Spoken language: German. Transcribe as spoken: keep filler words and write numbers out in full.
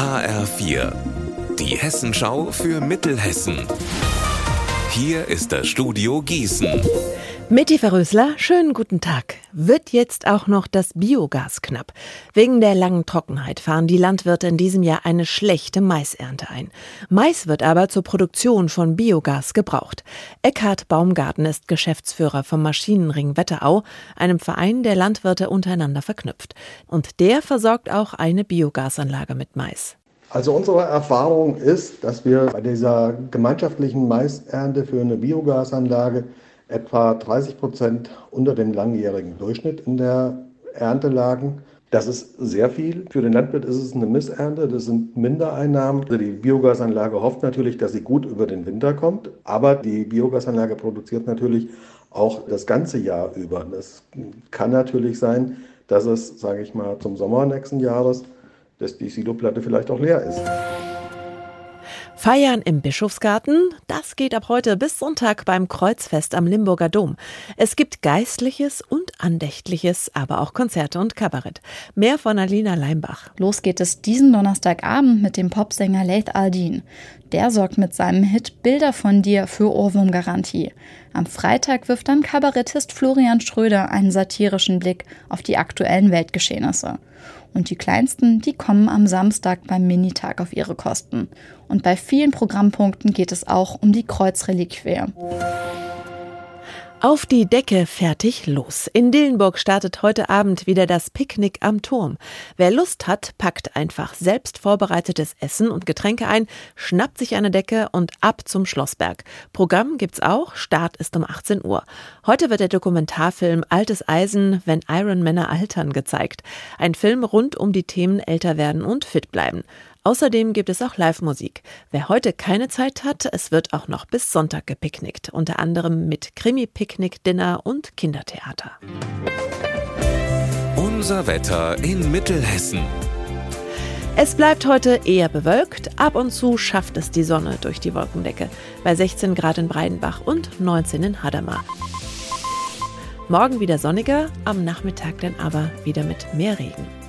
H R vier, die Hessenschau für Mittelhessen. Hier ist das Studio Gießen. Mit Eva Rösler, schönen guten Tag. Wird jetzt auch noch das Biogas knapp? Wegen der langen Trockenheit fahren die Landwirte in diesem Jahr eine schlechte Maisernte ein. Mais wird aber zur Produktion von Biogas gebraucht. Eckhard Baumgarten ist Geschäftsführer vom Maschinenring Wetterau, einem Verein, der Landwirte untereinander verknüpft. Und der versorgt auch eine Biogasanlage mit Mais. Also unsere Erfahrung ist, dass wir bei dieser gemeinschaftlichen Maisernte für eine Biogasanlage etwa dreißig Prozent unter dem langjährigen Durchschnitt in der Ernte lagen. Das ist sehr viel. Für den Landwirt ist es eine Missernte, das sind Mindereinnahmen. Also die Biogasanlage hofft natürlich, dass sie gut über den Winter kommt, aber die Biogasanlage produziert natürlich auch das ganze Jahr über. Das kann natürlich sein, dass es, sage ich mal, zum Sommer nächsten Jahres, dass die Siloplatte vielleicht auch leer ist. Feiern im Bischofsgarten, das geht ab heute bis Sonntag beim Kreuzfest am Limburger Dom. Es gibt Geistliches und Andächtliches, aber auch Konzerte und Kabarett. Mehr von Alina Leimbach. Los geht es diesen Donnerstagabend mit dem Popsänger Laith Al-Din. Der sorgt mit seinem Hit Bilder von dir für Ohrwurmgarantie. Am Freitag wirft dann Kabarettist Florian Schröder einen satirischen Blick auf die aktuellen Weltgeschehnisse. Und die Kleinsten, die kommen am Samstag beim Minitag auf ihre Kosten. Und bei vielen Programmpunkten geht es auch um die Kreuzreliquie. Auf die Decke, fertig, los. In Dillenburg startet heute Abend wieder das Picknick am Turm. Wer Lust hat, packt einfach selbst vorbereitetes Essen und Getränke ein, schnappt sich eine Decke und ab zum Schlossberg. Programm gibt's auch, Start ist um achtzehn Uhr. Heute wird der Dokumentarfilm Altes Eisen, wenn Ironmänner altern gezeigt. Ein Film rund um die Themen älter werden und fit bleiben. Außerdem gibt es auch Live-Musik. Wer heute keine Zeit hat, es wird auch noch bis Sonntag gepicknickt. Unter anderem mit Krimi-Picknick, Dinner und Kindertheater. Unser Wetter in Mittelhessen. Es bleibt heute eher bewölkt. Ab und zu schafft es die Sonne durch die Wolkendecke. Bei sechzehn Grad in Breidenbach und neunzehn in Hadamar. Morgen wieder sonniger, am Nachmittag dann aber wieder mit mehr Regen.